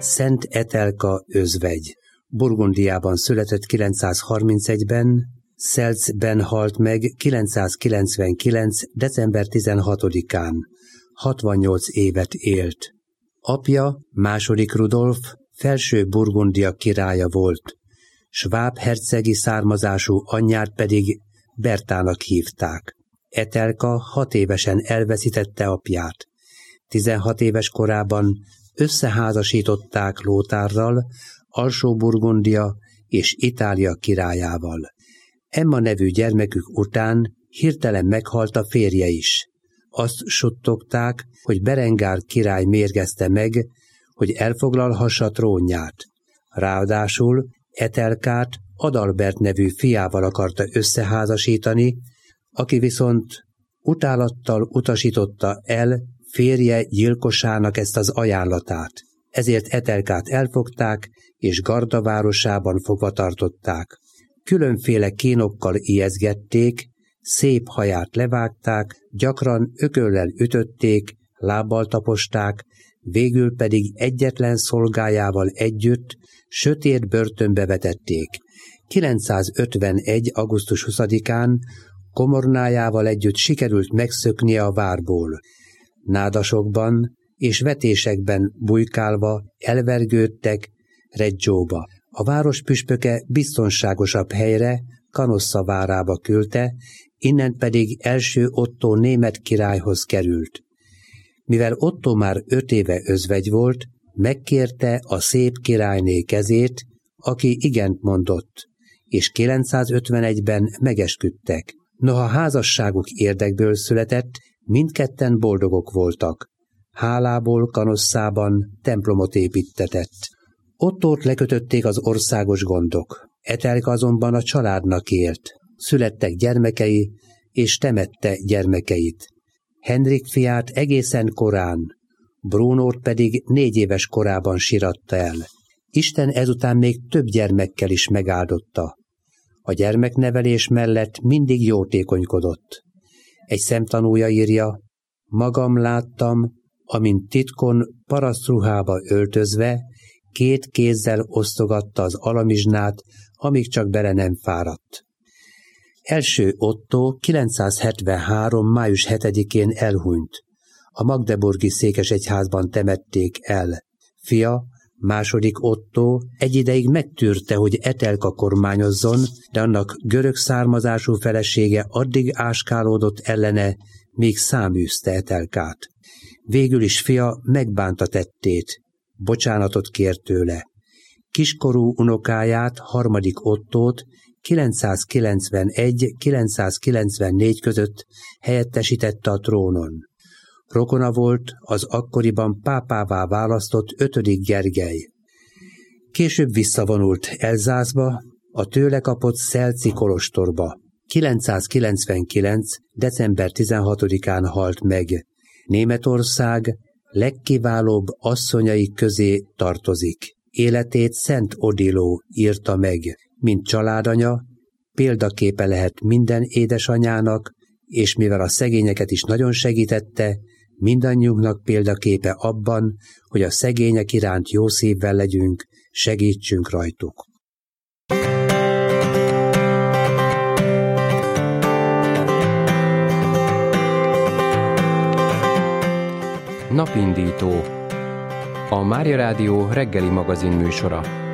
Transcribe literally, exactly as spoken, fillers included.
Szent Etelka özvegy. Burgundiában született kilencszázharmincegyben, Szelcben halt meg kilencszázkilencvenkilenc. december tizenhatodikán. hatvannyolc évet élt. Apja, második Rudolf, Felső Burgundia királya volt, sváb hercegi származású anyját pedig Bertának hívták. Etelka hat évesen elveszítette apját. tizenhat éves korában összeházasították Lóthárral, Alsó-Burgundia és Itália királyával. Emma nevű gyermekük után hirtelen meghalt a férje is. Azt suttogták, hogy Berengár király mérgezte meg, hogy elfoglalhassa trónját. Ráadásul Etelkát Adalbert nevű fiával akarta összeházasítani, aki viszont utálattal utasította el férje gyilkosának ezt az ajánlatát. Ezért Etelkát elfogták, és Garda városában fogva tartották. Különféle kínokkal ijeszgették, szép haját levágták, gyakran ököllel ütötték, lábbal taposták, végül pedig egyetlen szolgájával együtt sötét börtönbe vetették. kilencszázötvenegy. augusztus huszadikán komornájával együtt sikerült megszöknie a várból. Nádasokban és vetésekben bujkálva elvergődtek Reggióba. A város püspöke biztonságosabb helyre, Canossa várába küldte, innen pedig első Ottó német királyhoz került. Mivel Ottó már öt éve özvegy volt, megkérte a szép királyné kezét, aki igent mondott, és kilencszázötvenegyben megesküdtek. Noha házasságuk érdekből született, mindketten boldogok voltak. Hálából Canosszában templomot építtetett. Ottót lekötötték az országos gondok. Etelka azonban a családnak élt. Születtek gyermekei, és temette gyermekeit. Henrik fiát egészen korán, Brunót pedig négy éves korában síratta el. Isten ezután még több gyermekkel is megáldotta. A gyermeknevelés mellett mindig jótékonykodott. Egy szemtanúja írja: magam láttam, amint titkon parasztruhába öltözve, két kézzel osztogatta az alamizsnát, amíg csak bele nem fáradt. Első Ottó kilencszázhetvenhárom. május hetedikén elhunyt. A magdeburgi székesegyházban temették el. Fia, második Ottó egy ideig megtűrte, hogy Etelka kormányozzon, de annak görög származású felesége addig áskálódott ellene, míg száműzte Etelkát. Végül is fia megbánta tettét, bocsánatot kért tőle. Kiskorú unokáját, harmadik Ottót kilencszázkilencvenegy. kilencszázkilencvennégy között helyettesítette a trónon. Rokona volt az akkoriban pápává választott ötödik Gergely. Később visszavonult Elzászba, a tőle kapott szelci kolostorba. kilencszázkilencvenkilenc. december tizenhatodikán halt meg. Németország legkiválóbb asszonyai közé tartozik. Életét Szent Odiló írta meg, mint családanya, példaképe lehet minden édesanyának, és mivel a szegényeket is nagyon segítette, mindannyiunknak példaképe abban, hogy a szegények iránt jó szívvel legyünk, segítsünk rajtuk. Napindító. A Mária Rádió reggeli magazin műsora.